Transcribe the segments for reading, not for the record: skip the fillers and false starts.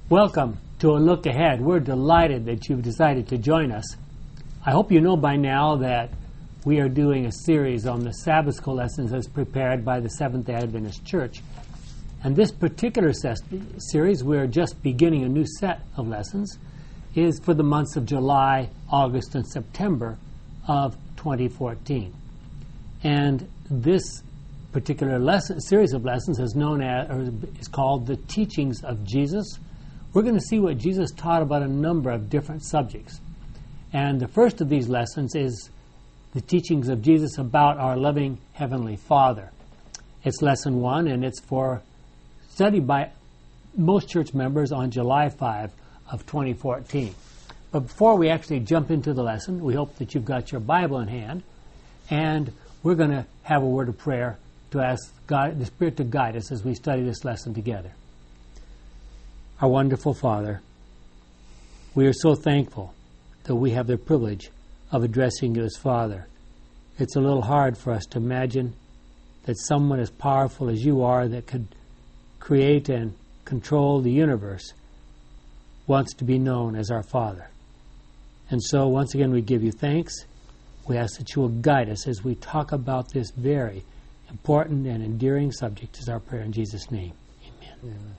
Welcome to A Look Ahead. We're delighted that you've decided to join us. I hope you know by now that we are doing a series on the Sabbath School lessons as prepared by the Seventh-day Adventist Church. And this particular series, we're just beginning a new set of lessons, is for the months of July, August, and September of 2014. And this particular series of lessons is called The Teachings of Jesus. We're going to see what Jesus taught about a number of different subjects. And the first of these lessons is the teachings of Jesus about our loving Heavenly Father. It's lesson 1, and it's for study by most church members on July 5 of 2014. But before we actually jump into the lesson, we hope that you've got your Bible in hand, and we're going to have a word of prayer to ask God, the Spirit to guide us as we study this lesson together. Our wonderful Father, we are so thankful that we have the privilege of addressing you as Father. It's a little hard for us to imagine that someone as powerful as you are that could create and control the universe wants to be known as our Father. And so once again we give you thanks. We ask that you will guide us as we talk about this very important and endearing subject, is our prayer in Jesus' name. Amen. Amen.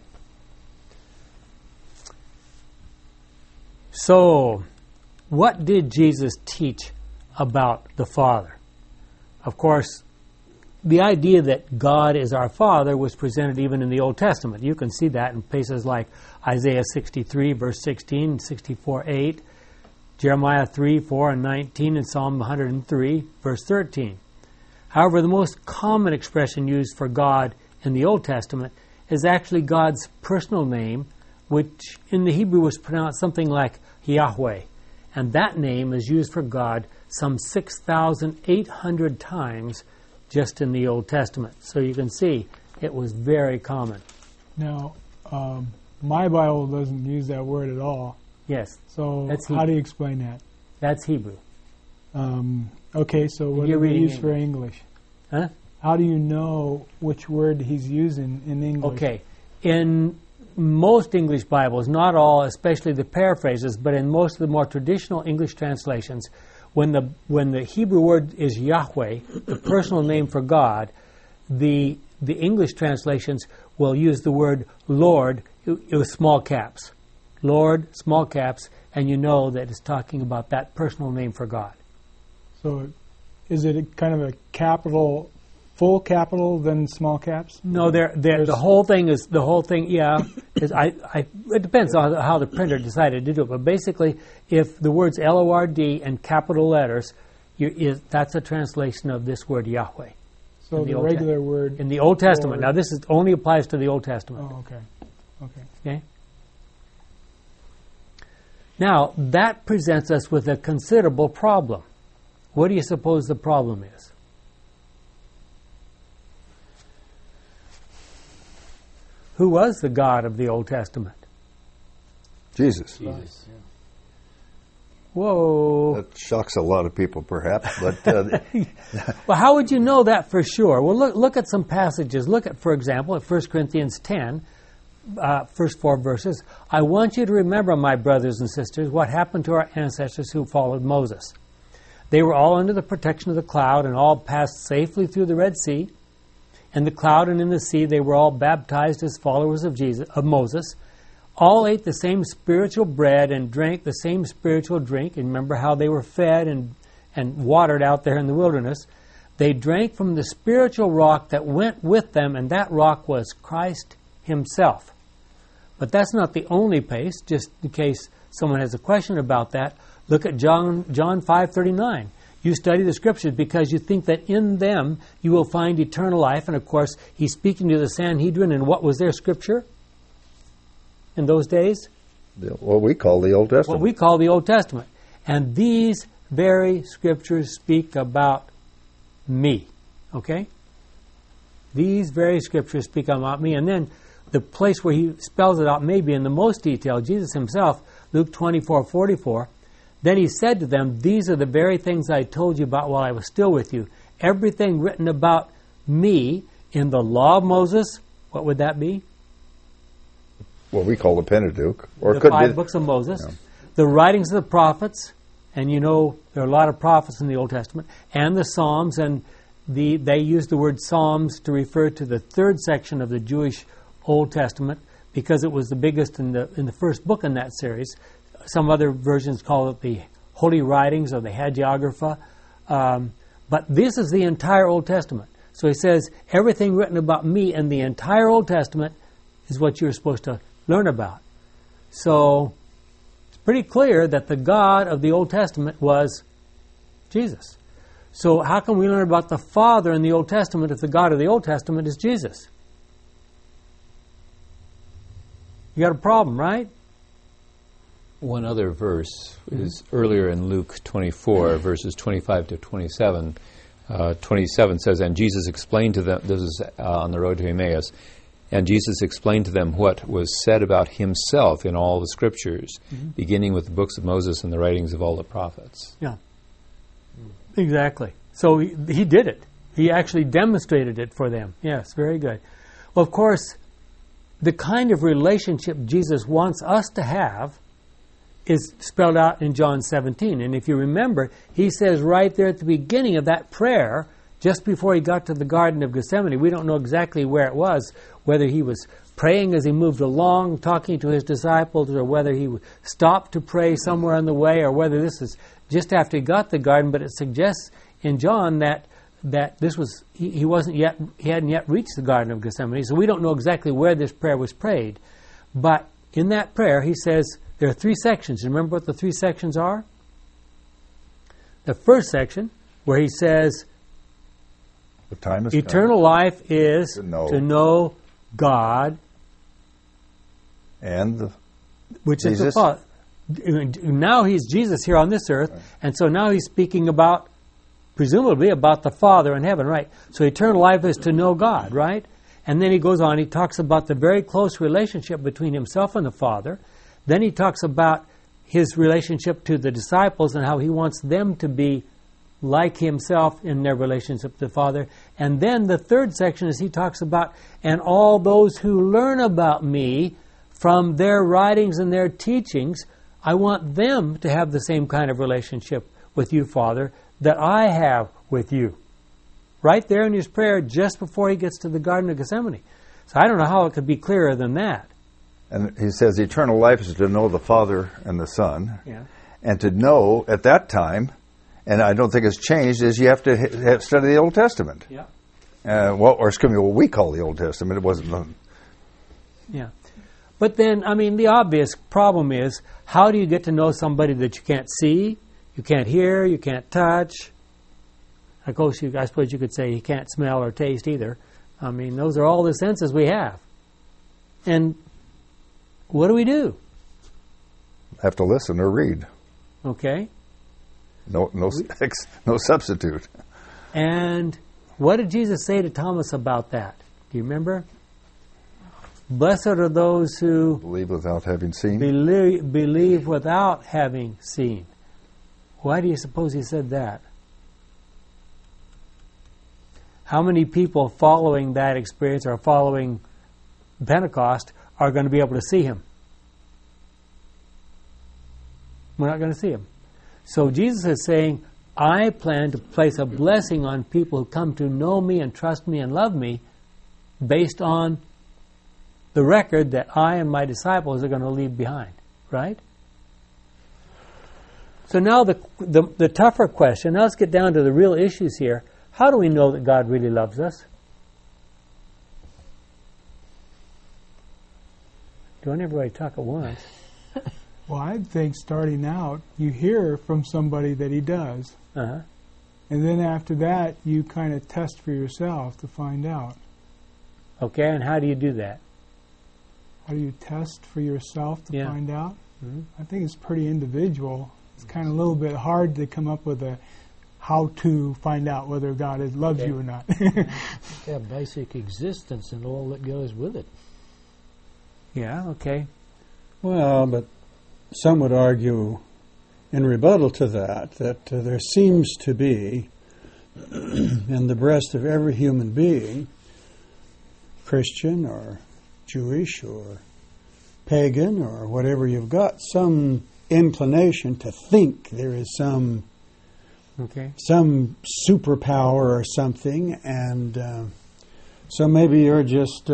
So, what did Jesus teach about the Father? Of course, the idea that God is our Father was presented even in the Old Testament. You can see that in places like Isaiah 63, verse 16, 64, 8, Jeremiah 3, 4, and 19, and Psalm 103, verse 13. However, the most common expression used for God in the Old Testament is actually God's personal name, which in the Hebrew was pronounced something like Yahweh. And that name is used for God some 6,800 times just in the Old Testament. So you can see it was very common. Now, my Bible doesn't use that word at all. Yes. So how do you explain that? That's Hebrew. Okay, so what do we use for English? Huh? How do you know which word he's using in English? Okay. In most English Bibles, not all, especially the paraphrases, but in most of the more traditional English translations, when the Hebrew word is Yahweh, the personal name for God, the English translations will use the word Lord with small caps. Lord, small caps, and you know that it's talking about that personal name for God. So is it kind of a capital, full capital, then small caps? No, the whole thing, yeah. It depends on how the printer decided to do it. But basically, if the words L-O-R-D and capital letters, that's a translation of this word Yahweh. So the regular word... In the Old Testament. Now, this only applies to the Old Testament. Oh, okay. Okay? Now, that presents us with a considerable problem. What do you suppose the problem is? Who was the God of the Old Testament? Jesus. Yeah. Whoa. That shocks a lot of people, perhaps. But well, how would you know that for sure? Well, look at some passages. Look at, for example, at 1 Corinthians 10, first 4 verses. I want you to remember, my brothers and sisters, what happened to our ancestors who followed Moses. They were all under the protection of the cloud and all passed safely through the Red Sea. In the cloud and in the sea, they were all baptized as followers of Moses. All ate the same spiritual bread and drank the same spiritual drink. And remember how they were fed and watered out there in the wilderness. They drank from the spiritual rock that went with them, and that rock was Christ himself. But that's not the only place. Just in case someone has a question about that, look at John 5:39. You study the Scriptures because you think that in them you will find eternal life. And of course, he's speaking to the Sanhedrin, and what was their Scripture in those days? What we call the Old Testament. What we call the Old Testament. And these very Scriptures speak about me. Okay? These very Scriptures speak about me. And then the place where he spells it out maybe in the most detail, Jesus himself, Luke 24:44, then he said to them, these are the very things I told you about while I was still with you. Everything written about me in the law of Moses, what would that be? what we call the Pentateuch, or the could five be books of Moses, Yeah. the writings of the prophets, and you know there are a lot of prophets in the Old Testament, and the Psalms, and they use the word Psalms to refer to the third section of the Jewish Old Testament because it was the biggest in the first book in that series. Some other versions call it the Holy Writings or the Hagiographa, but this is the entire Old Testament. So he says everything written about me in the entire Old Testament is what you're supposed to learn about. So it's pretty clear that the God of the Old Testament was Jesus. So how can we learn about the Father in the Old Testament if the God of the Old Testament is Jesus? You got a problem, right? One other verse is earlier in Luke 24, verses 25 to 27. 27 says, and Jesus explained to them, this is on the road to Emmaus, and Jesus explained to them what was said about himself in all the scriptures, beginning with the books of Moses and the writings of all the prophets. Yeah. Exactly. So he did it. He actually demonstrated it for them. Yes, very good. Well, of course, the kind of relationship Jesus wants us to have is spelled out in John 17. And if you remember, he says right there at the beginning of that prayer, just before he got to the Garden of Gethsemane, we don't know exactly where it was, whether he was praying as he moved along, talking to his disciples, or whether he stopped to pray somewhere on the way, or whether this is just after he got the garden, but it suggests in John that this was he hadn't yet reached the Garden of Gethsemane, so we don't know exactly where this prayer was prayed. But in that prayer, he says there are three sections. Remember what the three sections are? The first section, where he says, the time is eternal life is to know God, and which Jesus. is the Father. Now he's Jesus here on this earth, and so now he's speaking about, presumably, about the Father in heaven, right? So eternal life is to know God, right? And then he goes on, he talks about the very close relationship between himself and the Father. Then he talks about his relationship to the disciples and how he wants them to be like himself in their relationship to the Father. And then the third section is he talks about, and all those who learn about me from their writings and their teachings, I want them to have the same kind of relationship with you, Father, that I have with you. Right there in his prayer just before he gets to the Garden of Gethsemane. So I don't know how it could be clearer than that. And he says eternal life is to know the Father and the Son. Yeah. And to know at that time, and I don't think it's changed, is you have to study the Old Testament. Yeah. Or excuse me, what we call the Old Testament. It wasn't. Yeah. But then, I mean, the obvious problem is, how do you get to know somebody that you can't see, you can't hear, you can't touch? Of course, I suppose you could say you can't smell or taste either. I mean, those are all the senses we have. And what do? Have to listen or read. Okay. No substitute. And what did Jesus say to Thomas about that? Do you remember? Blessed are those who Believe without having seen. believe without having seen. Why do you suppose he said that? How many people following that experience or following Pentecost are going to be able to see him? We're not going to see him. So Jesus is saying, I plan to place a blessing on people who come to know me and trust me and love me based on the record that I and my disciples are going to leave behind. Right? So now the tougher question, now let's get down to the real issues here. How do we know that God really loves us? Don't everybody talk at once. Well, I think starting out, you hear from somebody that he does. Uh-huh. And then after that, you kind of test for yourself to find out. Okay, and how do you do that? How do you test for yourself to Yeah. find out? Mm-hmm. I think it's pretty individual. It's kind of a little bit hard to come up with a how to find out whether God loves you or not. Yeah, basic existence and all that goes with it. Yeah, okay. Well, but some would argue in rebuttal to that there seems to be in the breast of every human being, Christian or Jewish or pagan or whatever you've got, some inclination to think there is some superpower or something, and so maybe you're just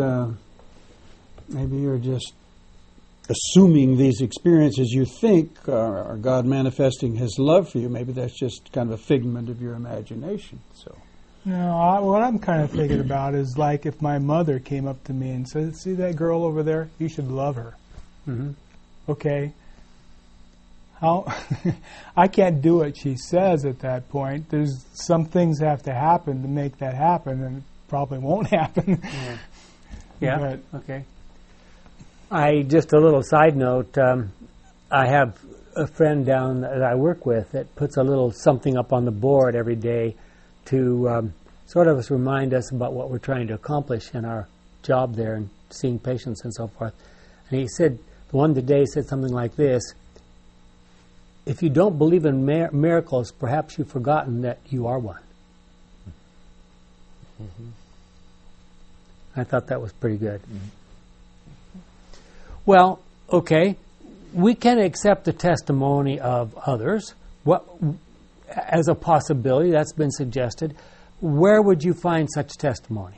assuming these experiences you think are God manifesting His love for you. Maybe that's just kind of a figment of your imagination. So. No, what I'm kind of thinking about is like if my mother came up to me and said, "See that girl over there? You should love her." Mm-hmm. Okay. How? I can't do what she says at that point. There's some things have to happen to make that happen, and it probably won't happen. Yeah. Okay. Just a little side note. I have a friend down that I work with that puts a little something up on the board every day to sort of remind us about what we're trying to accomplish in our job there and seeing patients and so forth. And he said, the one today said something like this: if you don't believe in miracles, perhaps you've forgotten that you are one. Mm-hmm. I thought that was pretty good. Mm-hmm. Well, okay, we can accept the testimony of others as a possibility. That's been suggested. Where would you find such testimony?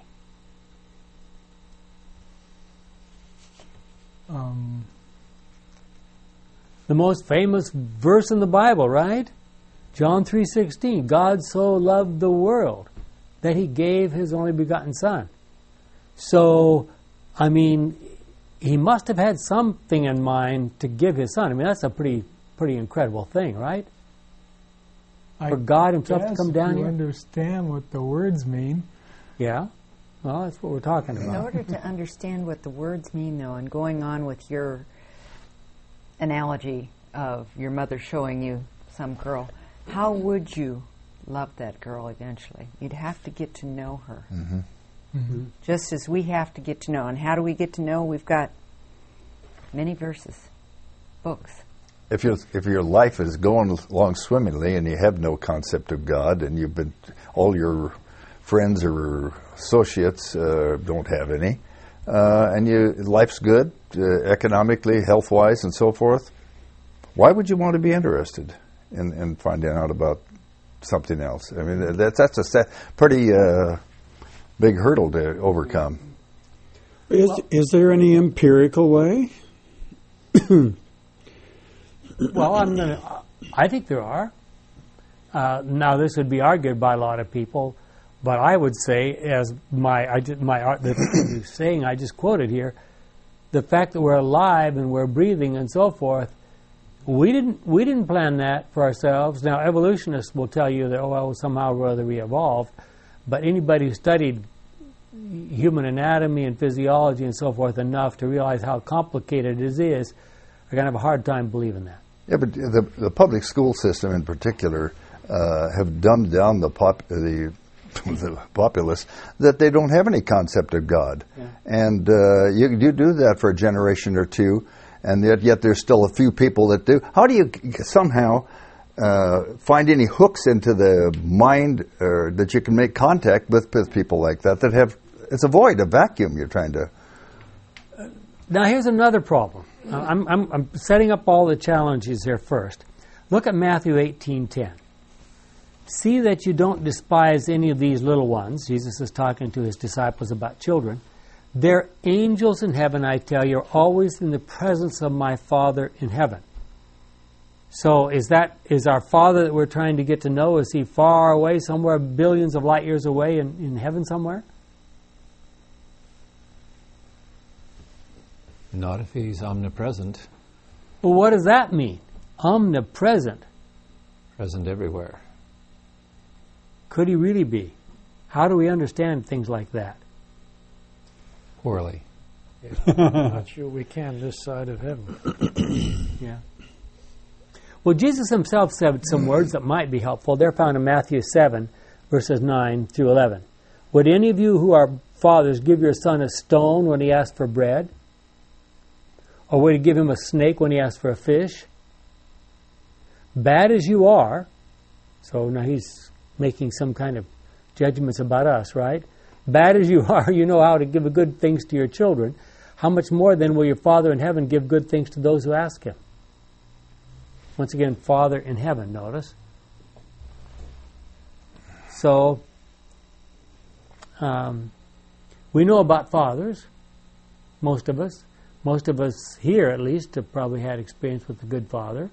The most famous verse in the Bible, right? John 3:16. God so loved the world that He gave His only begotten Son. So, I mean, He must have had something in mind to give His Son. I mean, that's a pretty incredible thing, right? For God Himself to come down here. I understand what the words mean. Yeah. Well, that's what we're talking about. In order to understand what the words mean, though, and going on with your analogy of your mother showing you some girl, how would you love that girl eventually? You'd have to get to know her. Mm-hmm. Mm-hmm. Just as we have to get to know. And how do we get to know? We've got many verses, books. If your life is going along swimmingly and you have no concept of God, and all your friends or associates don't have any, and life's good economically, health-wise, and so forth, why would you want to be interested in finding out about something else? I mean, that's a pretty big hurdle to overcome. Is there any empirical way? Well, I think there are. Now, this would be argued by a lot of people, but I would say, as the saying I just quoted here, the fact that we're alive and we're breathing and so forth, we didn't plan that for ourselves. Now, evolutionists will tell you that somehow or other we evolved, but anybody who studied human anatomy and physiology and so forth enough to realize how complicated it is are going to have a hard time believing that. Yeah, but the public school system in particular have dumbed down the populace that they don't have any concept of God. Yeah. And you do that for a generation or two, and yet there's still a few people that do. How do you somehow find any hooks into the mind that you can make contact with people like that have, it's a void, a vacuum you're trying to... Now here's another problem. I'm setting up all the challenges here first. Look at Matthew 18:10. See that you don't despise any of these little ones. Jesus is talking to His disciples about children. They're angels in heaven, I tell you, are always in the presence of my Father in heaven. So is our Father that we're trying to get to know, is He far away, somewhere billions of light years away in heaven somewhere? Not if He's omnipresent. Well, what does that mean? Omnipresent. Present everywhere. Could He really be? How do we understand things like that? Poorly. Yeah, I'm not sure we can this side of heaven. Yeah. Well, Jesus Himself said some words that might be helpful. They're found in Matthew 7, verses 9 through 11. Would any of you who are fathers give your son a stone when he asks for bread? Or would you give him a snake when he asks for a fish? Bad as you are, so now He's making some kind of judgments about us, right? Bad as you are, you know how to give good things to your children. how much more then will your Father in heaven give good things to those who ask him? Once again, Father in heaven, notice. So, we know about fathers, most of us. Most of us here, at least, have probably had experience with a good father.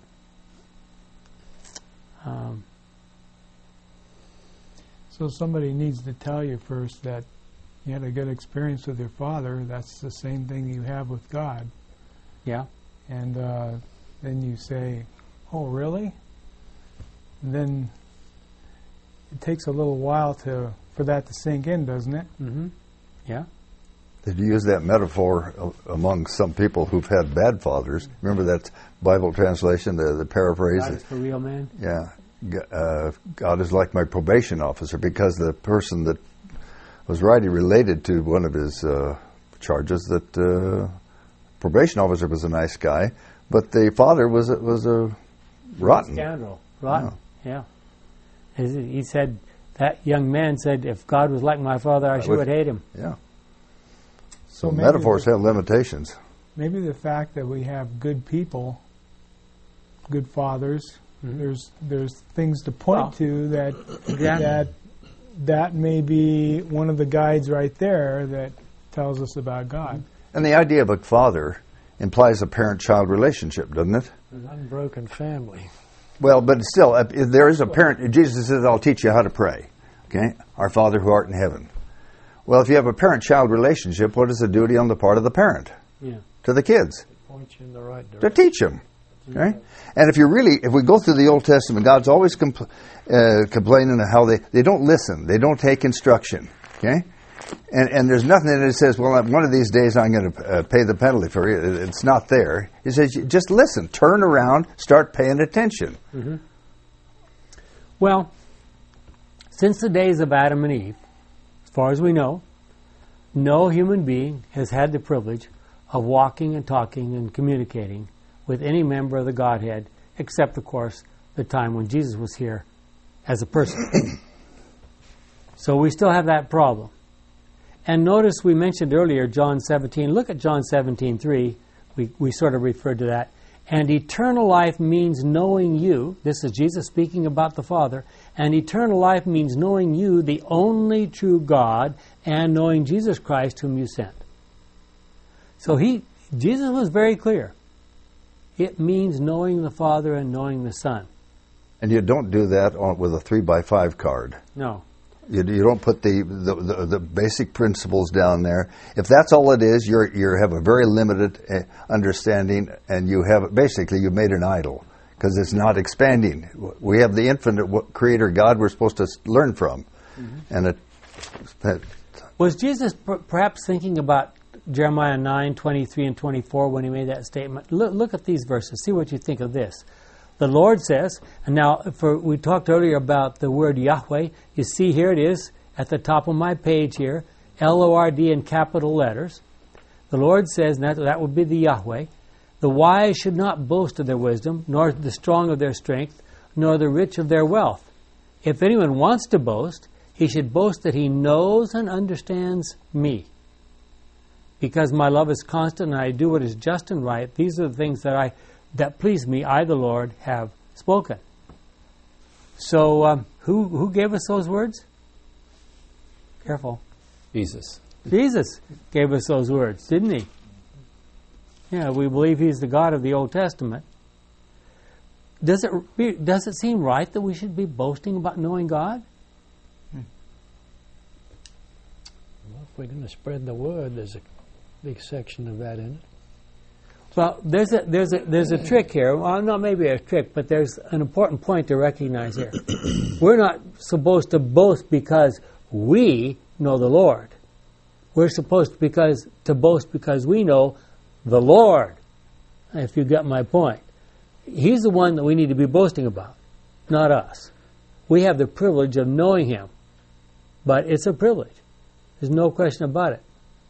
So somebody needs to tell you first that you had a good experience with your father. That's the same thing you have with God. Yeah. And then you say, oh, really? And then it takes a little while for that to sink in, doesn't it? Mm-hmm. Yeah. Did you use that metaphor among some people who've had bad fathers? Remember that Bible translation, the paraphrase? God is for real man? Yeah. God is like my probation officer, because the person that was writing related to one of his charges that probation officer was a nice guy, but the father was a rotten. Scoundrel. Rotten, yeah. He said, that young man said, if God was like my father, I sure would hate him. Yeah. So metaphors have limitations. Maybe the fact that we have good people, good fathers, there's things to point to that may be one of the guides right there that tells us about God. And the idea of a father implies a parent-child relationship, doesn't it? An unbroken family. Well, but still, if there is a parent. Jesus says, I'll teach you how to pray. Okay? Our Father who art in heaven. Well, if you have a parent-child relationship, what is the duty on the part of the parent? Yeah. To the kids? Point you in the right To direction. teach them. Okay? And if we go through the Old Testament, God's always complaining of how they don't listen. They don't take instruction. Okay? And there's nothing that it says, well, one of these days I'm going to pay the penalty for it. It's not there. He says, just listen. Turn around. Start paying attention. Mm-hmm. Well, since the days of Adam and Eve, as far as we know, no human being has had the privilege of walking and talking and communicating with any member of the Godhead, except, of course, the time when Jesus was here as a person. So we still have that problem. And notice we mentioned earlier John 17. Look at John 17:3. We sort of referred to that. And eternal life means knowing you. This is Jesus speaking about the Father. And eternal life means knowing you, the only true God, and knowing Jesus Christ whom you sent. So Jesus was very clear. It means knowing the Father and knowing the Son. And you don't do that with a 3x5 card. No. You don't put the basic principles down there. If that's all it is, you have a very limited understanding, and you've made an idol, because it's not expanding. We have the infinite Creator God we're supposed to learn from, and was Jesus perhaps thinking about Jeremiah 9:23 and 24 when he made that statement? Look at these verses. See what you think of this. The Lord says, and now we talked earlier about the word Yahweh. You see here it is at the top of my page here, L-O-R-D in capital letters. The Lord says, and that would be the Yahweh, the wise should not boast of their wisdom, nor the strong of their strength, nor the rich of their wealth. If anyone wants to boast, he should boast that he knows and understands me. Because my love is constant and I do what is just and right, these are the things that please me, I, the Lord, have spoken. So, who gave us those words? Careful. Jesus. Jesus gave us those words, didn't he? Yeah, we believe he's the God of the Old Testament. Does it seem right that we should be boasting about knowing God? Well, if we're going to spread the word, there's a big section of that in it. Well, there's a trick here. Well, not maybe a trick, but there's an important point to recognize here. We're not supposed to boast because we know the Lord. We're supposed to boast because we know the Lord, if you got my point. He's the one that we need to be boasting about, not us. We have the privilege of knowing him, but it's a privilege. There's no question about it.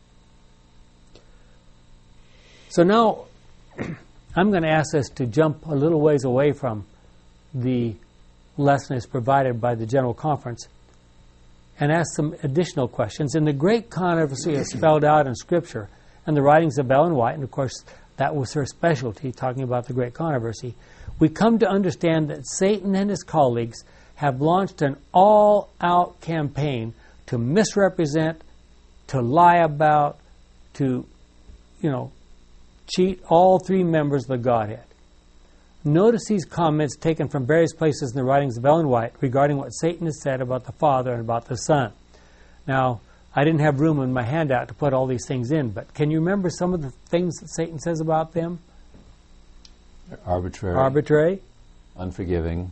So now, I'm going to ask us to jump a little ways away from the lesson as provided by the General Conference and ask some additional questions. And the great controversy is spelled out in Scripture and the writings of Ellen White, and of course that was her specialty, talking about the great controversy, we come to understand that Satan and his colleagues have launched an all-out campaign to misrepresent, to lie about, to, cheat all three members of the Godhead. Notice these comments taken from various places in the writings of Ellen White regarding what Satan has said about the Father and about the Son. Now, I didn't have room in my handout to put all these things in, but can you remember some of the things that Satan says about them? Arbitrary. Unforgiving.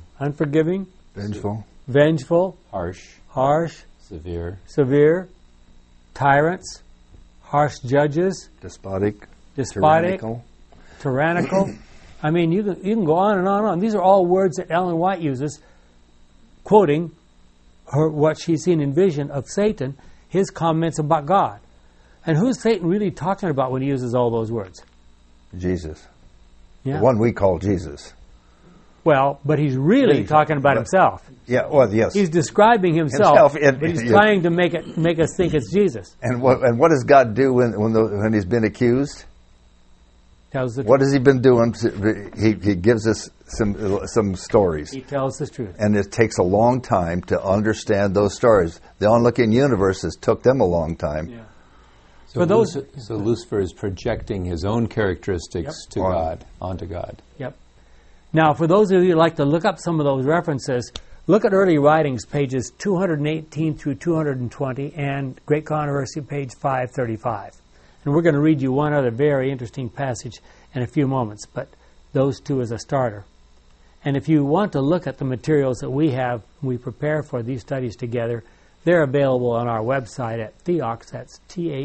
Vengeful. Harsh. Severe. Tyrants. Harsh judges. Despotic. Tyrannical. I mean, you can go on and on and on. These are all words that Ellen White uses, quoting what she's seen in vision of Satan, his comments about God. And who's Satan really talking about when he uses all those words? Jesus. Yeah. The one we call Jesus. Well, but he's really talking about himself. Yeah, well, yes. He's describing himself, but he's trying to make us think it's Jesus. And what does God do when he's been accused? Tells the what truth. has he been doing? He gives us some stories. He tells the truth. And it takes a long time to understand those stories. The onlooking universes took them a long time. Yeah. So Lucifer is projecting his own characteristics onto God. Yep. Now, for those of you who like to look up some of those references, look at early writings, pages 218 through 220, and Great Controversy, page 535. And we're going to read you one other very interesting passage in a few moments, but those two as a starter. And if you want to look at the materials that we have, we prepare for these studies together, they're available on our website at Theox, that's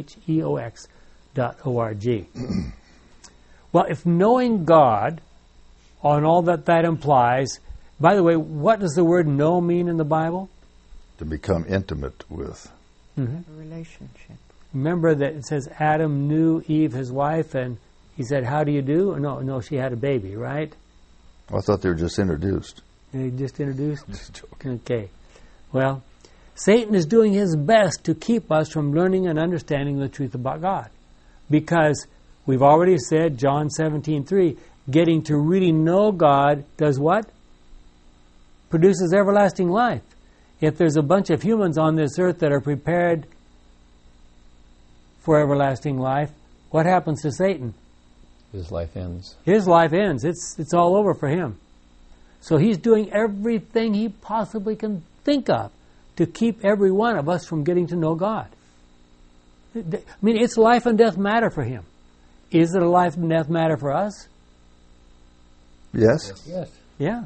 theox.org. Well, if knowing God, on all that implies, by the way, what does the word know mean in the Bible? To become intimate with. Mm-hmm. A relationship. Remember that it says Adam knew Eve, his wife, and he said, "How do you do?" No, she had a baby, right? I thought they were just introduced. They just introduced? Just joking. Okay. Well, Satan is doing his best to keep us from learning and understanding the truth about God. Because we've already said, John 17:3, getting to really know God does what? Produces everlasting life. If there's a bunch of humans on this earth that are prepared for everlasting life, what happens to Satan? His life ends. His life ends. It's all over for him. So he's doing everything he possibly can think of to keep every one of us from getting to know God. I mean, it's life and death matter for him. Is it a life and death matter for us? Yes. Yeah.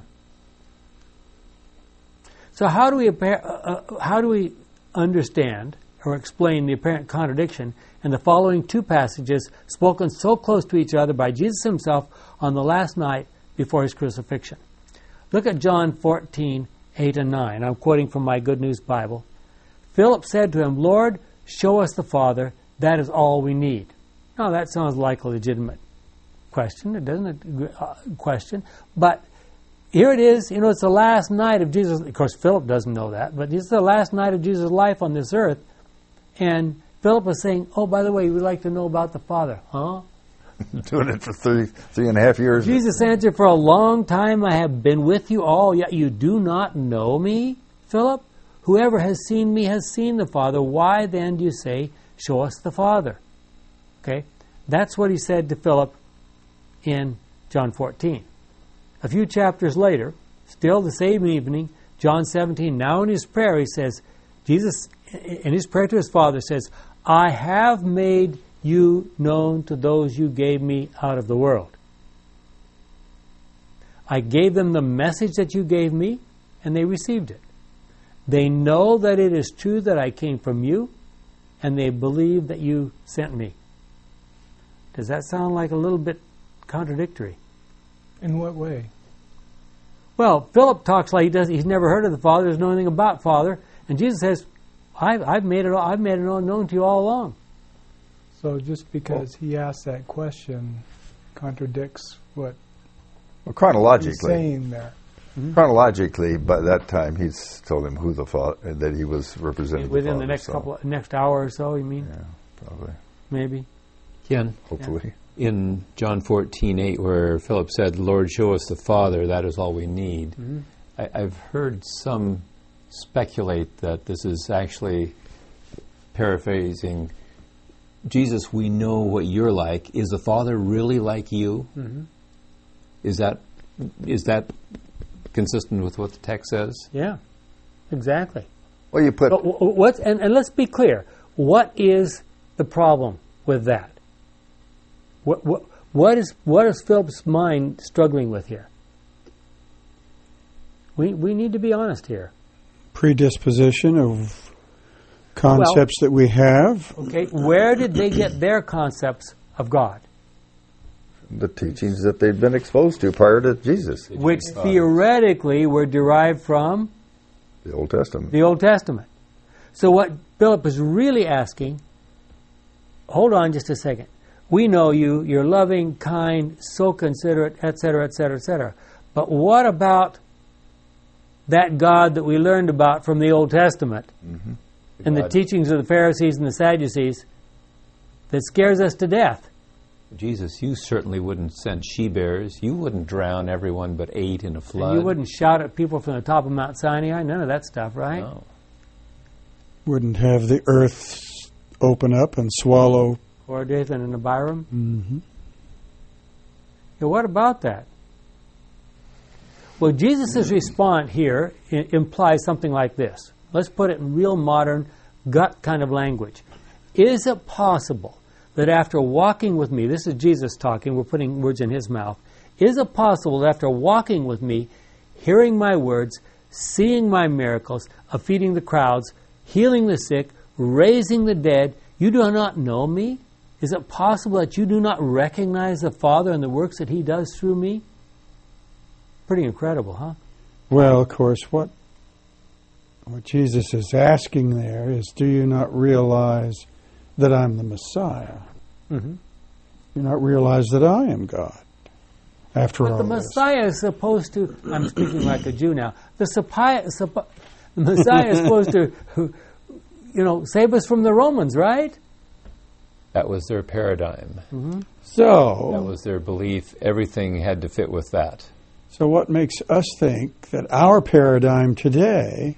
So how do we understand or explain the apparent contradiction in the following two passages spoken so close to each other by Jesus himself on the last night before his crucifixion? Look at John 14:8 and 9. I'm quoting from my Good News Bible. Philip said to him, "Lord, show us the Father. That is all we need." Now that sounds like a legitimate question. It doesn't question. But here it is. It's the last night of Jesus. Of course, Philip doesn't know that, but it's the last night of Jesus' life on this earth. And Philip was saying, "Oh, by the way, we'd like to know about the Father." Huh? Doing it for three and a half years. Jesus answered, "For a long time I have been with you all, yet you do not know me, Philip? Whoever has seen me has seen the Father. Why then do you say, 'Show us the Father'?" Okay? That's what he said to Philip in John 14. A few chapters later, still the same evening, John 17, now in his prayer, he says, Jesus, in his prayer to his Father, says, "I have made you known to those you gave me out of the world. I gave them the message that you gave me, and they received it. They know that it is true that I came from you, and they believe that you sent me." Does that sound like a little bit contradictory? In what way? Well, Philip talks like he's never heard of the Father, doesn't know anything about Father, and Jesus says, I've made it known to you all along. So just because he asked that question contradicts what Well, chronologically, he's saying there. Mm-hmm. Chronologically, by that time, he's told him who the Father, that he was representing Within the the Father, next next hour or so, you mean? Yeah, probably. Maybe. Ken, hopefully. in John 14:8, where Philip said, "Lord, show us the Father, that is all we need." I've heard some speculate that this is actually paraphrasing, Jesus, we know what you're like. Is the Father really like you? Is that consistent with what the text says? Yeah, exactly. Well, you put But and let's be clear. What is the problem with that? What is Philip's mind struggling with here? We need to be honest here. Predisposition of concepts that we have. Okay, where did they get their concepts of God? the teachings that they'd been exposed to prior to Jesus, Which theoretically were derived from the Old Testament. the Old Testament. So what Philip is really asking, hold on just a second. We know you, you're loving, kind, so considerate, etc., etc., etc. But what about that God that we learned about from the Old Testament and the teachings of the Pharisees and the Sadducees that scares us to death? Jesus, you certainly wouldn't send she-bears. You wouldn't drown everyone but 8 in a flood. And you wouldn't shout at people from the top of Mount Sinai. None of that stuff, right? No. Wouldn't have the earth open up and swallow. Or Dathan and Abiram. Mm-hmm. Yeah, what about that? Well, Jesus' response here implies something like this. Let's put it in real modern, gut kind of language. Is it possible that after walking with me, this is Jesus talking, we're putting words in his mouth, is it possible that after walking with me, hearing my words, seeing my miracles of feeding the crowds, healing the sick, raising the dead, you do not know me? Is it possible that you do not recognize the Father and the works that he does through me? Pretty incredible, huh? Well, of course, what Jesus is asking there is, do you not realize that I'm the Messiah? Mm-hmm. Do you not realize that I am God? After But all the this. Messiah is supposed to, I'm speaking like a Jew now, the Messiah is supposed to, save us from the Romans, right? That was their paradigm. That So, was their belief. Everything had to fit with that. so what makes us think that our paradigm today,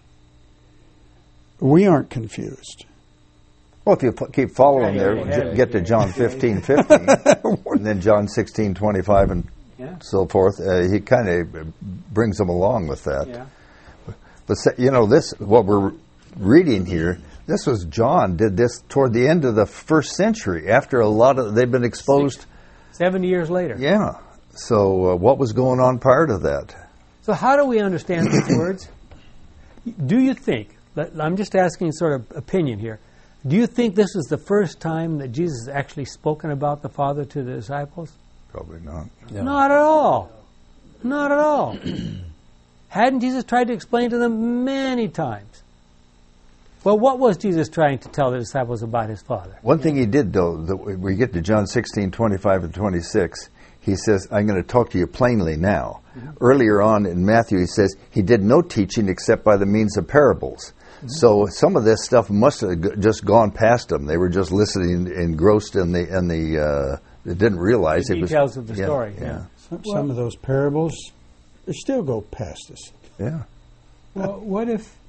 we aren't confused? Well, if you keep following get to John 15:15, and then John 16:25, and so forth, he kind of brings them along with that. Yeah. But this what we're reading here. This was John did this toward the end of the first century. After a lot of they've been exposed. 70 years later. Yeah. So what was going on prior to that? So how do we understand these words? Do you think, I'm just asking sort of opinion here, do you think this is the first time that Jesus has actually spoken about the Father to the disciples? Probably not. No. Not at all. Not at all. Hadn't Jesus tried to explain to them many times? Well, what was Jesus trying to tell the disciples about his Father? One thing he did, though, when we get to John 16:25 and 26, he says, I'm going to talk to you plainly now. Earlier on in Matthew, he says, he did no teaching except by the means of parables. So some of this stuff must have just gone past them. They were just listening, engrossed in the they didn't realize The it was... details of the story. Yeah. Some of those parables, they still go past us. Yeah. Well, what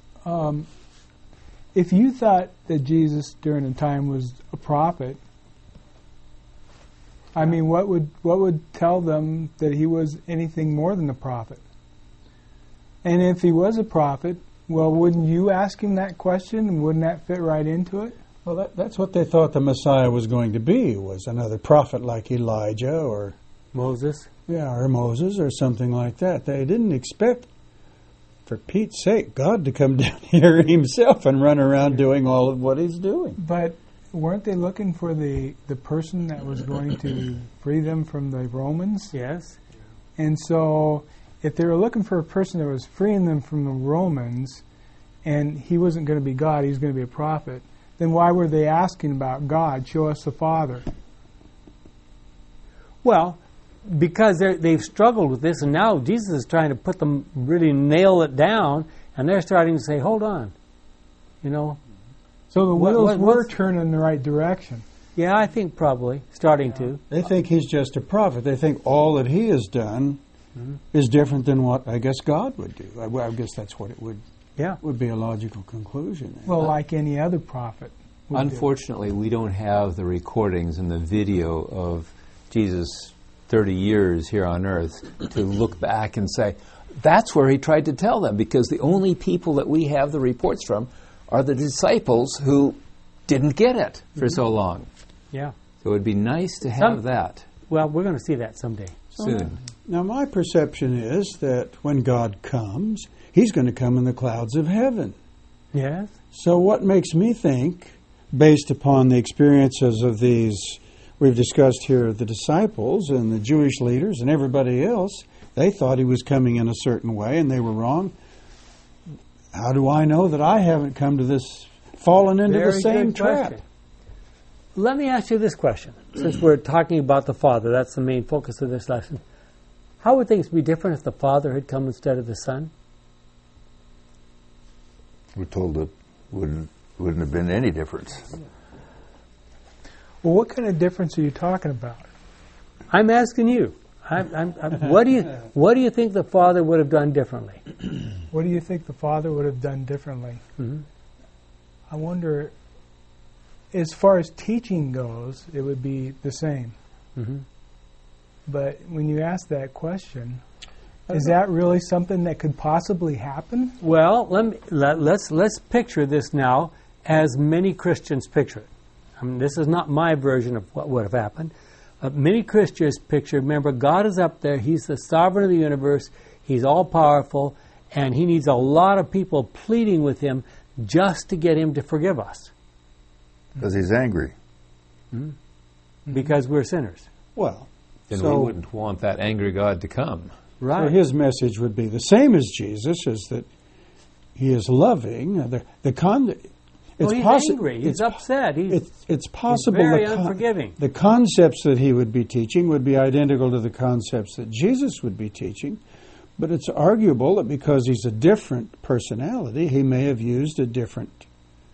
if you thought that Jesus during the time was a prophet? I mean, what would tell them that he was anything more than a prophet? And if he was a prophet, well, wouldn't you ask him that question, and wouldn't that fit right into it? Well, that's what they thought the Messiah was going to be, was another prophet like Elijah or Moses. or Moses or something like that. They didn't expect, for Pete's sake, God to come down here himself and run around doing all of what he's doing. But weren't they looking for the person that was going to free them from the Romans? Yes. And so if they were looking for a person that was freeing them from the Romans, and he wasn't going to be God, he was going to be a prophet, then why were they asking about God? Show us the Father. Well, because they've struggled with this, and now Jesus is trying to put them, really nail it down, and they're starting to say, hold on. So the wheels were turning in the right direction. Yeah, I think probably starting to. They think he's just a prophet. They think all that he has done is different than what I guess God would do. I guess that's what it would be a logical conclusion. Well, like any other prophet would do. Unfortunately, we don't have the recordings and the video of Jesus 30 years here on earth to look back and say, that's where he tried to tell them, because the only people that we have the reports from are the disciples who didn't get it for so long. Yeah. So it would be nice to have that Well, we're going to see that someday. soon. Now, my perception is that when God comes, he's going to come in the clouds of heaven. Yes. So what makes me think, based upon the experiences of these, we've discussed here, the disciples and the Jewish leaders and everybody else, they thought he was coming in a certain way and they were wrong. How do I know that I haven't come to this, fallen into the Very same good trap? question. Let me ask you this question. Since we're talking about the Father, that's the main focus of this lesson. How would things be different if the Father had come instead of the Son? We're told it wouldn't have been any difference. Well, what kind of difference are you talking about? I'm asking you. What do you think the Father would have done differently? What do you think the Father would have done differently? Mm-hmm. I wonder, as far as teaching goes, it would be the same. Mm-hmm. But when you ask that question, is that really something that could possibly happen? Well, let's picture this now as many Christians picture it. I mean, this is not my version of what would have happened. Many Christians picture, remember, God is up there. He's the sovereign of the universe. He's all-powerful. And he needs a lot of people pleading with him just to get him to forgive us. Because he's angry. Mm-hmm. Because we're sinners. Well, Then so, we wouldn't want that angry God to come. Right. so his message would be the same as Jesus, is that he is loving. He's angry. He's upset. It's possible he's very unforgiving. The concepts that he would be teaching would be identical to the concepts that Jesus would be teaching, but it's arguable that because he's a different personality, he may have used a different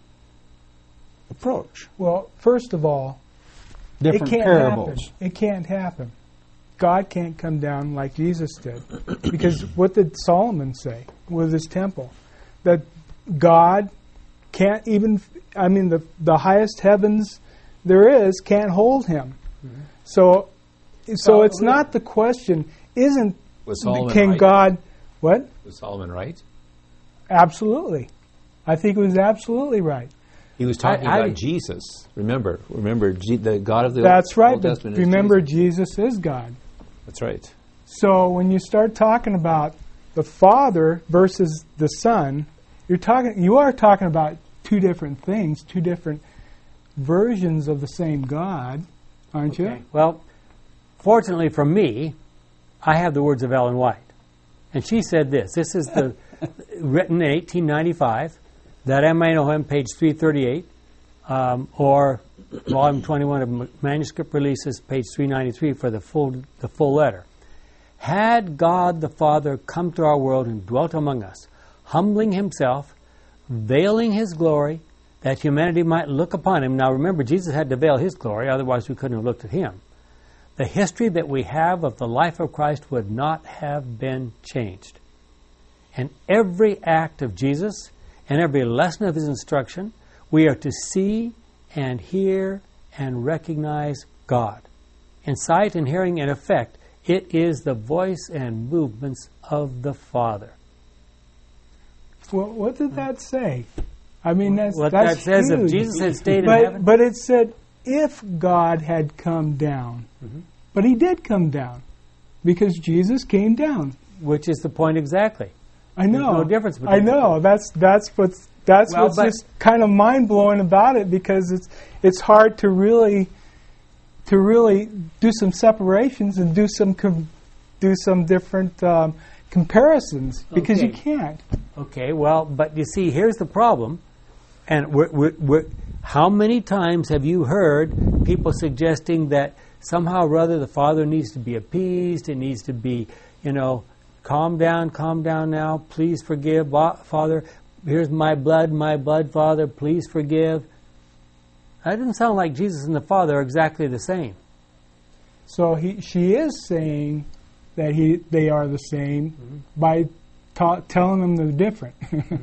approach. Well, first of all, Different it can't parables. happen. It can't happen. God can't come down like Jesus did. Because what did Solomon say with his temple? That God can't even, the highest heavens there is can't hold him. Mm-hmm. So it's not the question, Was Solomon can right? God, what? Was Solomon right? Absolutely. I think it was absolutely right. He was talking about Jesus. Remember, the God of the That's right, Old but Testament is remember Jesus. Jesus is God. That's right. So when you start talking about the Father versus the Son, you are talking about two different things, two different versions of the same God, aren't you? Well, fortunately for me, I have the words of Ellen White. And she said this. This is written in 1895, That I May Know Him, page 338, or volume 21 of Manuscript Releases, page 393 for the full letter. Had God the Father come to our world and dwelt among us, humbling himself, veiling his glory, that humanity might look upon him. Now remember, Jesus had to veil his glory, otherwise we couldn't have looked at him. The history that we have of the life of Christ would not have been changed. And every act of Jesus and every lesson of his instruction, we are to see and hear and recognize God. In sight and hearing and effect, it is the voice and movements of the Father. Well, what did that say? I mean, that's that says huge. if Jesus had stayed in heaven. But it said if God had come down. Mm-hmm. But he did come down because Jesus came down. Which is the point exactly. I know. There's no difference between I know. That's what's just kind of mind blowing about it, because it's hard to really do some separations and do some different comparisons, because you can't. Okay, well, but you see, here's the problem. And how many times have you heard people suggesting that somehow or other the Father needs to be appeased, it needs to be, calm down now, please forgive, Father, here's my blood, Father, please forgive. That didn't sound like Jesus and the Father are exactly the same. So she is saying that they are the same by telling them they're different.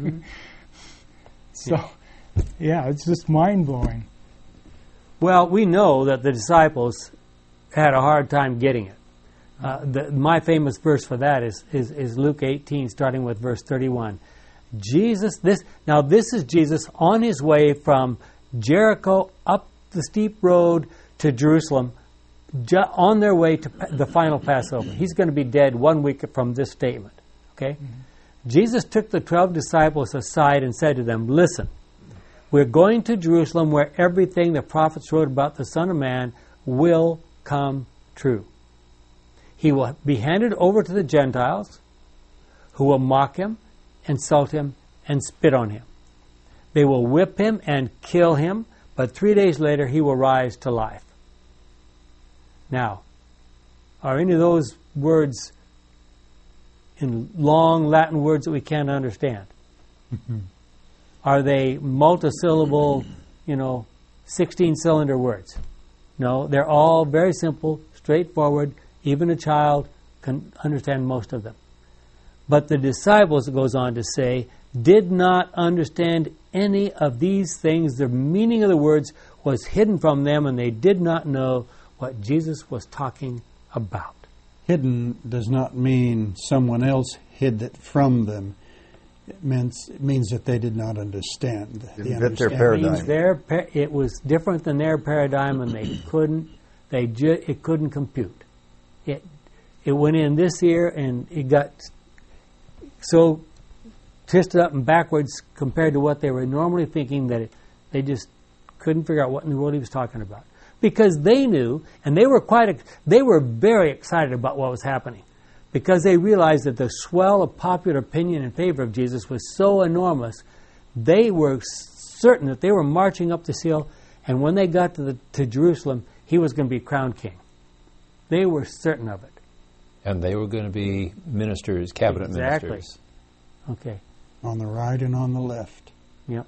So, yeah, it's just mind-blowing. Well, we know that the disciples had a hard time getting it. My famous verse for that is Luke 18, starting with verse 31. This is Jesus on his way from Jericho up the steep road to Jerusalem, on their way to the final Passover. He's going to be dead 1 week from this statement. Okay? Mm-hmm. Jesus took the 12 disciples aside and said to them, "Listen, we're going to Jerusalem where everything the prophets wrote about the Son of Man will come true. He will be handed over to the Gentiles, who will mock him, insult him, and spit on him. They will whip him and kill him, but 3 days later he will rise to life." Now, are any of those words in long Latin words that we can't understand? Are they multisyllable, 16-cylinder words? No, they're all very simple, straightforward. Even a child can understand most of them. But the disciples, it goes on to say, did not understand any of these things. The meaning of the words was hidden from them, and they did not know what Jesus was talking about. Hidden does not mean someone else hid it from them. It means that they did not understand. Their paradigm. It was different than their paradigm, and it couldn't compute. It went in this ear, and it got so twisted up and backwards compared to what they were normally thinking that they just couldn't figure out what in the world he was talking about. Because they knew, and they were very excited about what was happening, because they realized that the swell of popular opinion in favor of Jesus was so enormous. They were certain that they were marching up the hill, and when they got to Jerusalem, he was going to be crowned king. They were certain of it. And they were going to be ministers, cabinet ministers. Okay. On the right and on the left. Yep.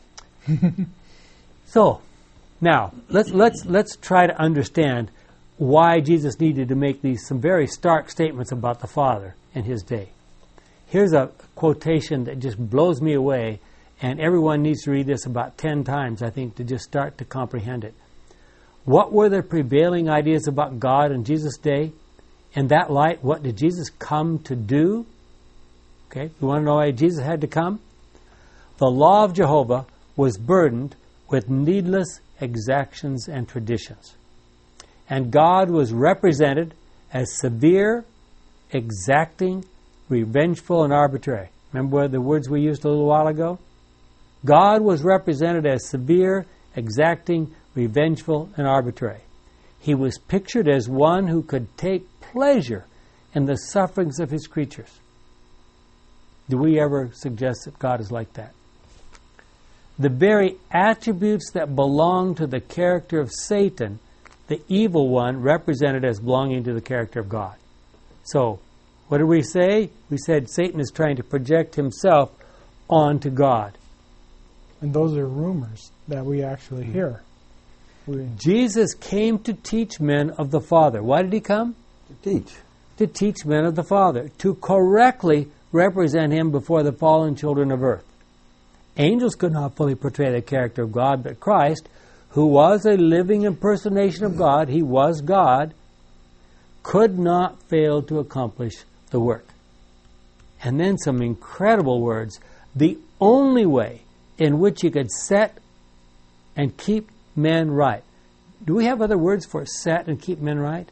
So, now let's try to understand why Jesus needed to make some very stark statements about the Father in his day. Here's a quotation that just blows me away, and everyone needs to read this about 10 times, I think, to just start to comprehend it. What were the prevailing ideas about God in Jesus' day? In that light, what did Jesus come to do? Okay, you want to know why Jesus had to come? The law of Jehovah was burdened with needless exactions and traditions. And God was represented as severe, exacting, revengeful, and arbitrary. Remember the words we used a little while ago? God was represented as severe, exacting, revengeful, and arbitrary. He was pictured as one who could take pleasure in the sufferings of his creatures. Do we ever suggest that God is like that? The very attributes that belong to the character of Satan, the evil one, represented as belonging to the character of God. So, what did we say? We said Satan is trying to project himself onto God. And those are rumors that we actually hear. Jesus came to teach men of the Father. Why did he come? To teach. To teach men of the Father. To correctly represent him before the fallen children of earth. Angels could not fully portray the character of God, but Christ, who was a living impersonation of God, he was God, could not fail to accomplish the work. And then some incredible words. The only way in which he could set and keep men right. Do we have other words for set and keep men right?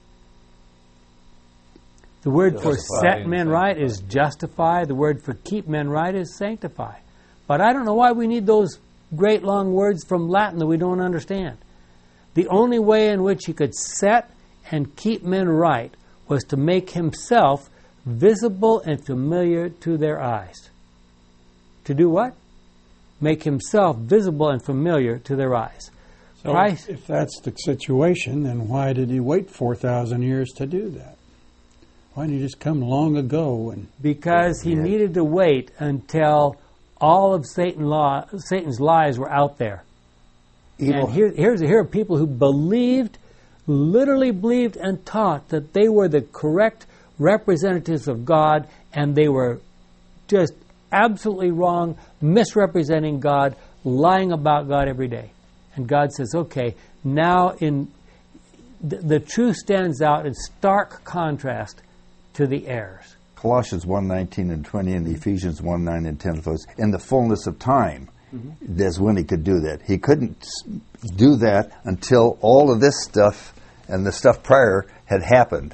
The word for set men right is justify. The word for keep men right is sanctify. But I don't know why we need those great long words from Latin that we don't understand. The only way in which he could set and keep men right was to make himself visible and familiar to their eyes. To do what? Make himself visible and familiar to their eyes. So if that's the situation, then why did he wait 4,000 years to do that? Why didn't he just come long ago? Because he needed to wait until all of Satan's lies were out there. And here are people who believed, literally believed and taught that they were the correct representatives of God, and they were just absolutely wrong, misrepresenting God, lying about God every day. And God says, okay, now the truth stands out in stark contrast to the errors. Colossians 1:19 and 20 and Ephesians 1:9 and 10 goes, in the fullness of time, that's when he could do that. He couldn't do that until all of this stuff and the stuff prior had happened.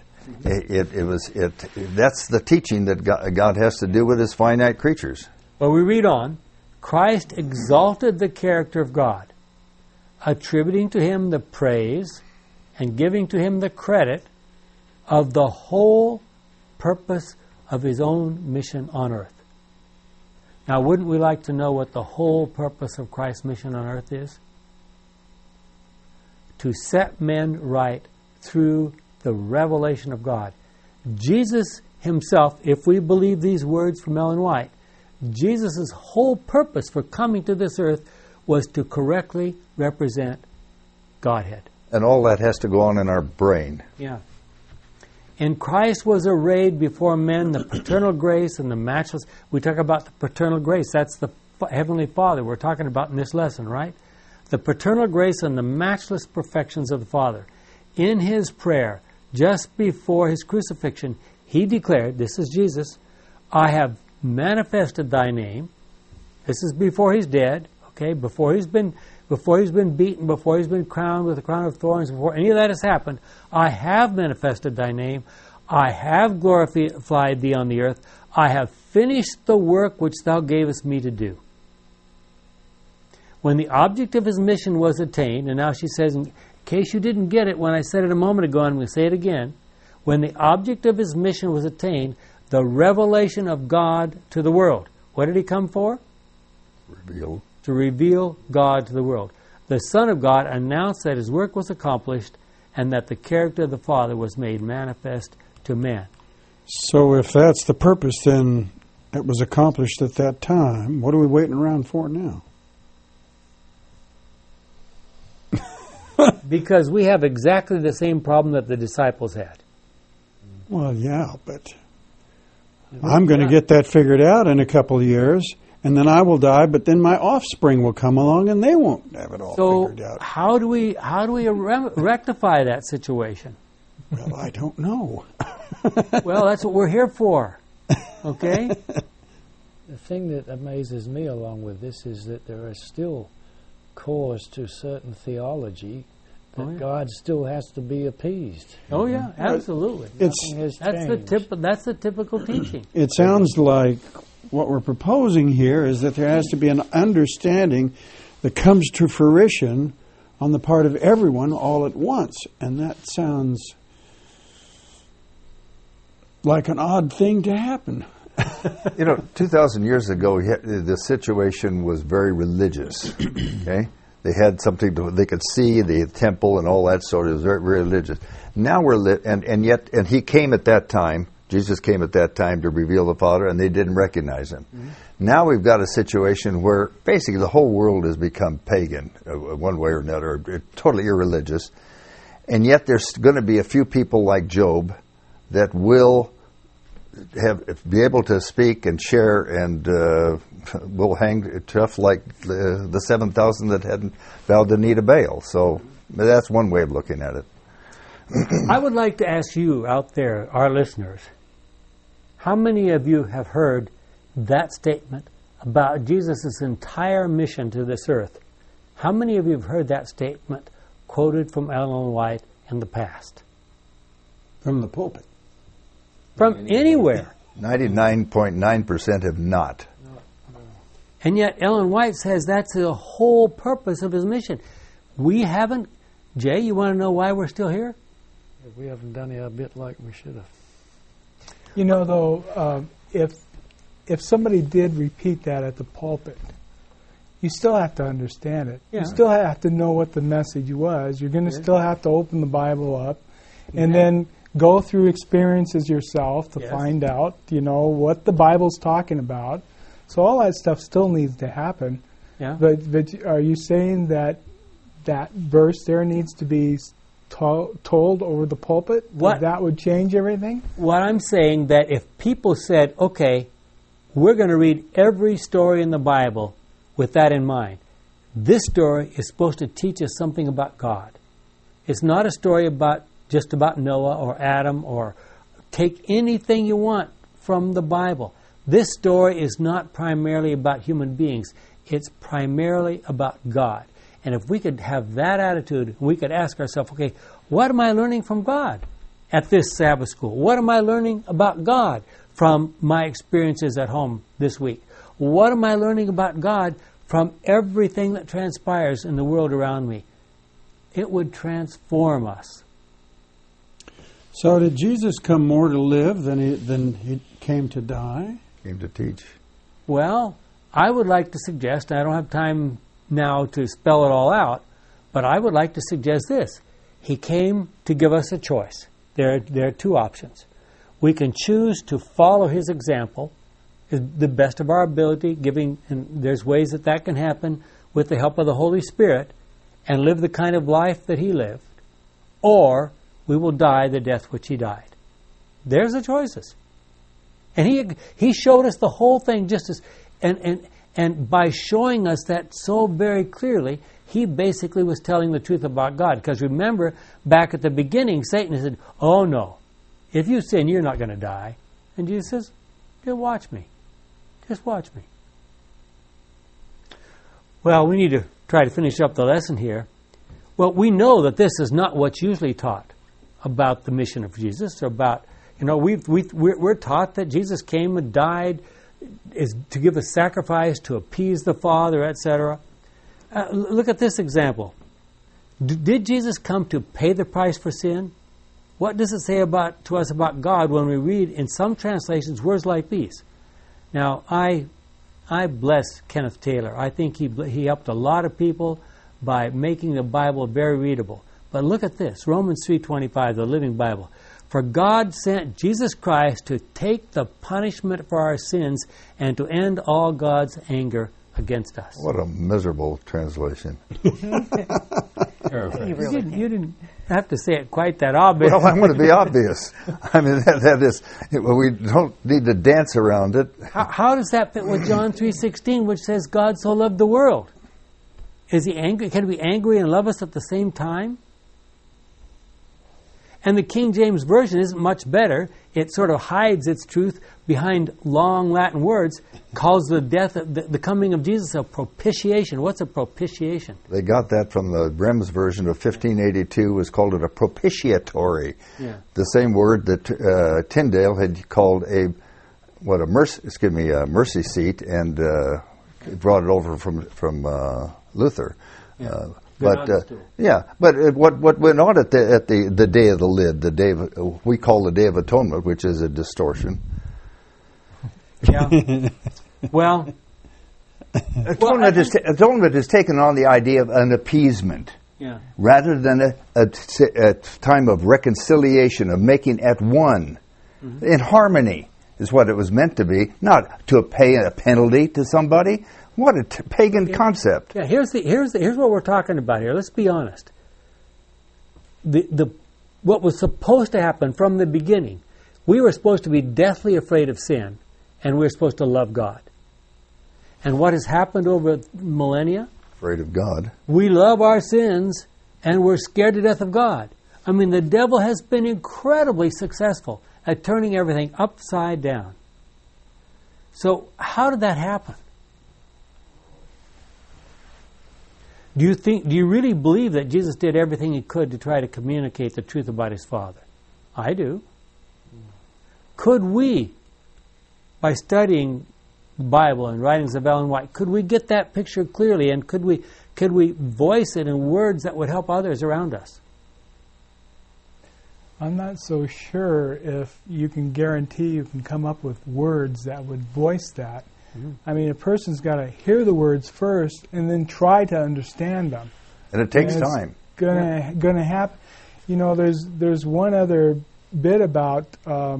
That's the teaching that God has to do with his finite creatures. Well, we read on, Christ exalted the character of God, attributing to him the praise and giving to him the credit of the whole purpose of his own mission on earth. Now, wouldn't we like to know what the whole purpose of Christ's mission on earth is? To set men right through the revelation of God. Jesus himself, if we believe these words from Ellen White, Jesus' whole purpose for coming to this earth was to correctly represent Godhead. And all that has to go on in our brain. Yeah. In Christ was arrayed before men the paternal grace and the matchless. We talk about the paternal grace. That's the Heavenly Father we're talking about in this lesson, right? The paternal grace and the matchless perfections of the Father. In his prayer, just before his crucifixion, he declared, this is Jesus, I have manifested thy name. This is before he's dead, okay? Before he's been beaten, before he's been crowned with a crown of thorns, before any of that has happened, I have manifested thy name. I have glorified thee on the earth. I have finished the work which thou gavest me to do. When the object of his mission was attained, and now she says, in case you didn't get it when I said it a moment ago, I'm going to say it again. When the object of his mission was attained, the revelation of God to the world. What did he come for? Reveal. To reveal God to the world. The Son of God announced that his work was accomplished and that the character of the Father was made manifest to man. So if that's the purpose, then it was accomplished at that time. What are we waiting around for now? Because we have exactly the same problem that the disciples had. Well, yeah, but I'm going to get that figured out in a couple of years. And then I will die, but then my offspring will come along, and they won't have it all figured out. So how do we rectify that situation? Well, I don't know. Well, that's what we're here for. Okay? The thing that amazes me along with this is that there are still cores to certain theology that God still has to be appeased. Oh yeah, absolutely. Nothing has changed. That's the typical teaching. It sounds like what we're proposing here is that there has to be an understanding that comes to fruition on the part of everyone all at once. And that sounds like an odd thing to happen. 2,000 years ago, the situation was very religious. Okay, they had something they could see, the temple and all that sort. It was very, very religious. Now we're and he came at that time. Jesus came at that time to reveal the Father, and they didn't recognize him. Mm-hmm. Now we've got a situation where basically the whole world has become pagan, one way or another, totally irreligious. And yet there's going to be a few people like Job that will be able to speak and share and will hang tough like the 7,000 that hadn't bowed the knee to Baal. So that's one way of looking at it. I would like to ask you out there, our listeners, how many of you have heard that statement about Jesus' entire mission to this earth? How many of you have heard that statement quoted from Ellen White in the past? From the pulpit. From anywhere. 99.9% have not. And yet Ellen White says that's the whole purpose of his mission. We haven't. Jay, you want to know why we're still here? We haven't done it a bit like we should have. You know, though, if somebody did repeat that at the pulpit, you still have to understand it. Yeah. You still have to know what the message was. You're going to still have to open the Bible up and then go through experiences yourself to find out, what the Bible's talking about. So all that stuff still needs to happen. Yeah. But are you saying that that verse there needs to be told over the pulpit? That would change everything? What I'm saying, that if people said, okay, we're going to read every story in the Bible with that in mind. This story is supposed to teach us something about God. It's not a story just about Noah or Adam, or take anything you want from the Bible. This story is not primarily about human beings. It's primarily about God. And if we could have that attitude, we could ask ourselves, okay, what am I learning from God at this Sabbath school? What am I learning about God from my experiences at home this week? What am I learning about God from everything that transpires in the world around me? It would transform us. So did Jesus come more to live than he came to die? Came to teach. Well, I would like to suggest, and I don't have time now to spell it all out, but I would like to suggest this. He came to give us a choice. There are two options. We can choose to follow his example to the best of our ability, and there's ways that can happen with the help of the Holy Spirit, and live the kind of life that he lived, or we will die the death which he died. There's the choices. And he showed us the whole thing just as, and by showing us that so very clearly, he basically was telling the truth about God. Because remember, back at the beginning, Satan said, oh no, if you sin, you're not going to die. And Jesus says, just watch me. Just watch me. Well, we need to try to finish up the lesson here. Well, we know that this is not what's usually taught about the mission of Jesus, or about, we're taught that Jesus came and died is to give a sacrifice to appease the Father, etc. Look at this example. Did Jesus come to pay the price for sin? What does it say to us about God when we read in some translations words like these? Now, I bless Kenneth Taylor. I think he helped a lot of people by making the Bible very readable. But look at this, Romans 3:25, the Living Bible. For God sent Jesus Christ to take the punishment for our sins and to end all God's anger against us. What a miserable translation. You didn't have to say it quite that obvious. Well, I want to be obvious. I mean, that is, we don't need to dance around it. How does that fit with John 3:16, which says God so loved the world? Is he angry? Can he be angry and love us at the same time? And the King James Version isn't much better. It sort of hides its truth behind long Latin words, calls the death, the coming of Jesus, a propitiation. What's a propitiation? They got that from the Brems version of 1582, was called it a propitiatory. Yeah. The same word that Tyndale had called a mercy seat, and brought it over from Luther. Yeah. But what went on at the Day of the Lid, the day we call the Day of Atonement, which is a distortion. Yeah. Well, atonement is taken on the idea of an appeasement, rather than a time of reconciliation, of making at one, in harmony, is what it was meant to be. Not to pay a penalty to somebody. What a pagan concept! Yeah, here's what we're talking about here. Let's be honest. What was supposed to happen from the beginning, we were supposed to be deathly afraid of sin, and we were supposed to love God. And what has happened over millennia? Afraid of God. We love our sins, and we're scared to death of God. I mean, the devil has been incredibly successful at turning everything upside down. So, how did that happen? Do you really believe that Jesus did everything he could to try to communicate the truth about his Father? I do. Could we, by studying the Bible and writings of Ellen White, could we get that picture clearly, and could we voice it in words that would help others around us? I'm not so sure if you can guarantee you can come up with words that would voice that. I mean, a person's got to hear the words first and then try to understand them. And it takes time. It's going to happen. You know, there's one other bit about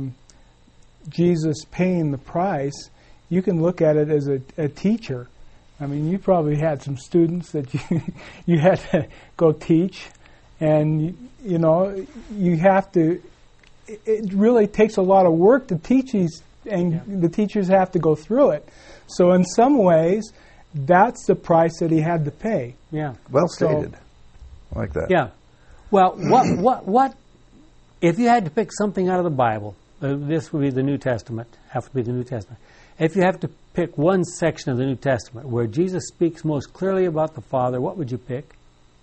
Jesus paying the price. You can look at it as a teacher. I mean, you probably had some students that you had to go teach, and you have to. It really takes a lot of work to teach these, and the teachers have to go through it. So in some ways, that's the price that he had to pay. Yeah. Well stated. I like that. Yeah. Well, what? If you had to pick something out of the Bible, this would be the New Testament. Have to be the New Testament. If you have to pick one section of the New Testament where Jesus speaks most clearly about the Father, what would you pick?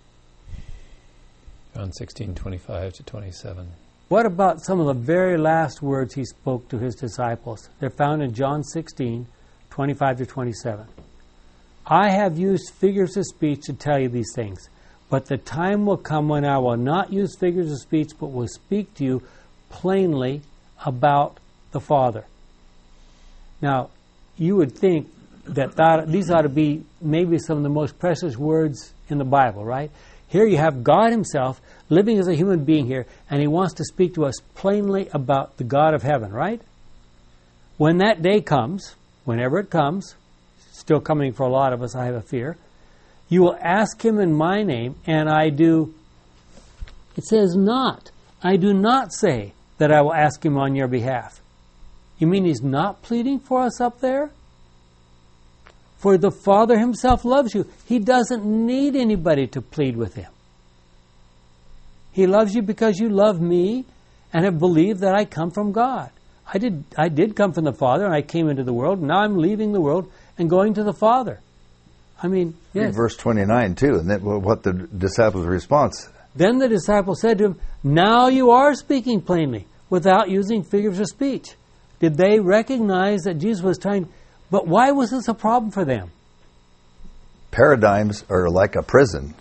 John 16:25 to 27. What about some of the very last words he spoke to his disciples? They're found in John 16:25 to 27. I have used figures of speech to tell you these things, but the time will come when I will not use figures of speech, but will speak to you plainly about the Father. Now, you would think that these ought to be maybe some of the most precious words in the Bible, right? Here you have God himself living as a human being here, and he wants to speak to us plainly about the God of heaven, right? When that day comes, whenever it comes, still coming for a lot of us, I have a fear, you will ask him in my name, and I do. It says not. I do not say that I will ask him on your behalf. You mean he's not pleading for us up there? For the Father himself loves you. He doesn't need anybody to plead with him. He loves you because you love me and have believed that I come from God. I did come from the Father, and I came into the world, and now I'm leaving the world and going to the Father. I mean, yes. Verse 29 too, and then what the disciples' response. Then the disciples said to him, now you are speaking plainly, without using figures of speech. Did they recognize that Jesus was trying? But why was this a problem for them? Paradigms are like a prison.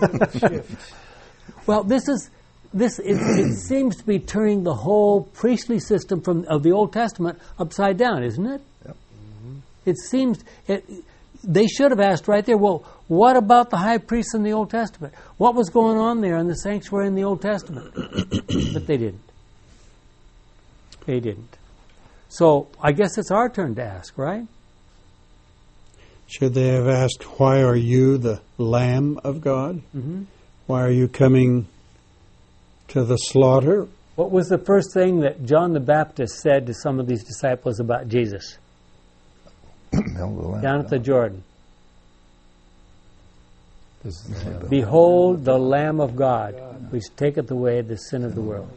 Well, it seems to be turning the whole priestly system of the Old Testament upside down, isn't it? Yep. Mm-hmm. It seems they should have asked right there. Well, what about the high priests in the Old Testament? What was going on there in the sanctuary in the Old Testament? But they didn't. They didn't. So I guess it's our turn to ask, right? Should they have asked, why are you the Lamb of God? Mm-hmm. Why are you coming to the slaughter? What was the first thing that John the Baptist said to some of these disciples about Jesus? Down at the Jordan. Behold the Lamb of God, which taketh away the sin of the world.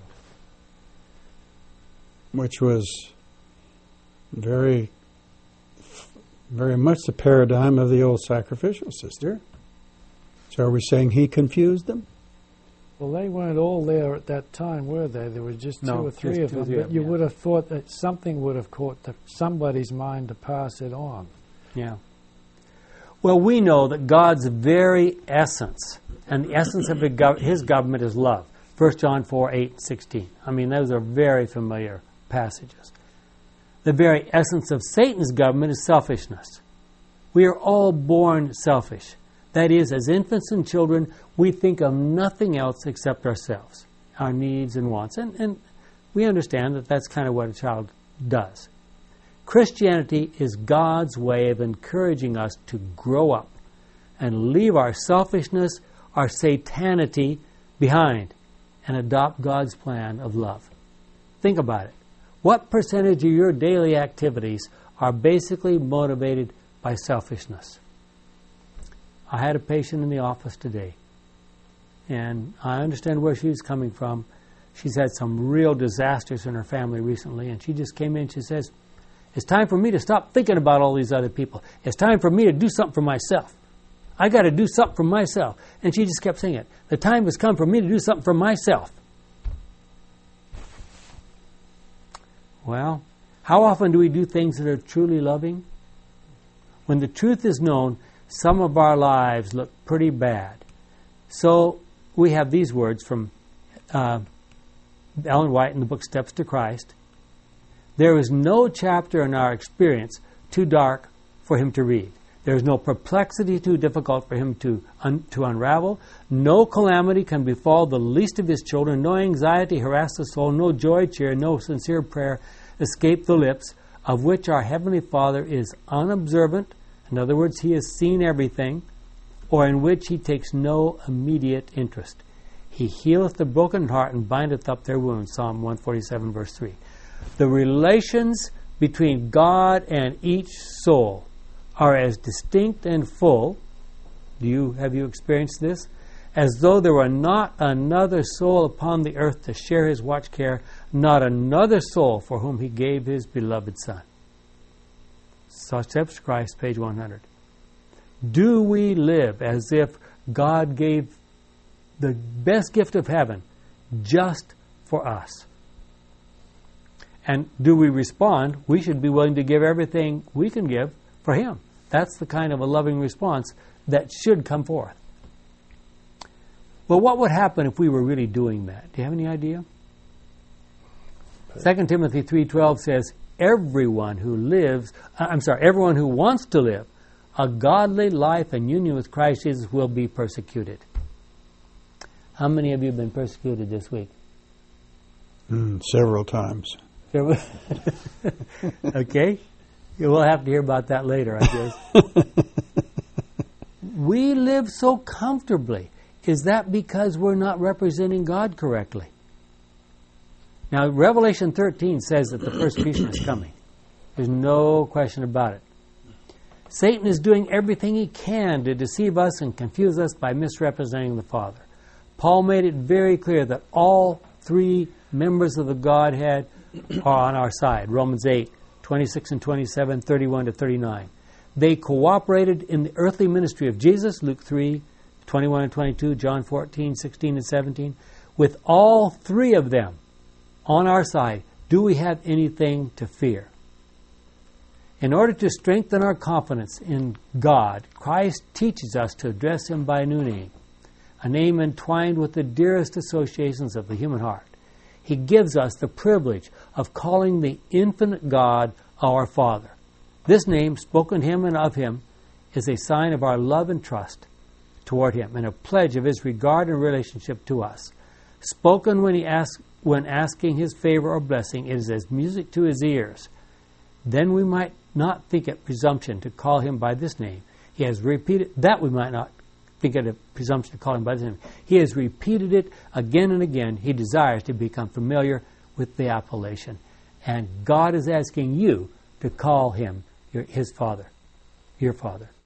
Which was very, very much the paradigm of the old sacrificial system. So are we saying he confused them? Well, they weren't all there at that time, were they? There were just two or three of them. But you would have thought that something would have caught somebody's mind to pass it on. Yeah. Well, we know that God's very essence, and the essence of his government is love. 1 John 4:8-16. I mean, those are very familiar passages. The very essence of Satan's government is selfishness. We are all born selfish. That is, as infants and children, we think of nothing else except ourselves, our needs and wants. And we understand that that's kind of what a child does. Christianity is God's way of encouraging us to grow up and leave our selfishness, our satanity behind and adopt God's plan of love. Think about it. What percentage of your daily activities are basically motivated by selfishness? I had a patient in the office today, and I understand where she's coming from. She's had some real disasters in her family recently, and she just came in and she says, it's time for me to stop thinking about all these other people. It's time for me to do something for myself. I got to do something for myself. And she just kept saying it. The time has come for me to do something for myself. Well, how often do we do things that are truly loving? When the truth is known, some of our lives look pretty bad. So we have these words from Ellen White in the book Steps to Christ. There is no chapter in our experience too dark for him to read. There is no perplexity too difficult for him to unravel. No calamity can befall the least of his children. No anxiety harass the soul. No joy cheer. No sincere prayer escape the lips, of which our Heavenly Father is unobservant In other words, he has seen everything, or in which he takes no immediate interest. He healeth the broken heart and bindeth up their wounds. Psalm 147, verse 3. The relations between God and each soul are as distinct and full. Have you experienced this? As though there were not another soul upon the earth to share his watch care, not another soul for whom he gave his beloved Son. Steps Christ, page 100. Do we live as if God gave the best gift of heaven just for us? And do we respond? We should be willing to give everything we can give for him. That's the kind of a loving response that should come forth. Well, what would happen if we were really doing that? Do you have any idea? 2 Timothy 3:12 says, everyone who wants to live a godly life in union with Christ Jesus will be persecuted. How many of you have been persecuted this week? Several times. Okay. We'll have to hear about that later, I guess. We live so comfortably. Is that because we're not representing God correctly? Now, Revelation 13 says that the persecution is coming. There's no question about it. Satan is doing everything he can to deceive us and confuse us by misrepresenting the Father. Paul made it very clear that all three members of the Godhead are on our side. Romans 8, 26 and 27, 31 to 39. They cooperated in the earthly ministry of Jesus, Luke 3, 21 and 22, John 14, 16 and 17. With all three of them on our side, do we have anything to fear? In order to strengthen our confidence in God, Christ teaches us to address him by a new name, a name entwined with the dearest associations of the human heart. He gives us the privilege of calling the infinite God our Father. This name, spoken to him and of him, is a sign of our love and trust toward him and a pledge of his regard and relationship to us. Spoken when asking his favor or blessing, it is as music to his ears. Then we might not think it presumption to call him by this name. He has repeated that we might not think it a presumption to call him by this name. He has repeated it again and again. He desires to become familiar with the appellation. And God is asking you to call him his Father, your Father.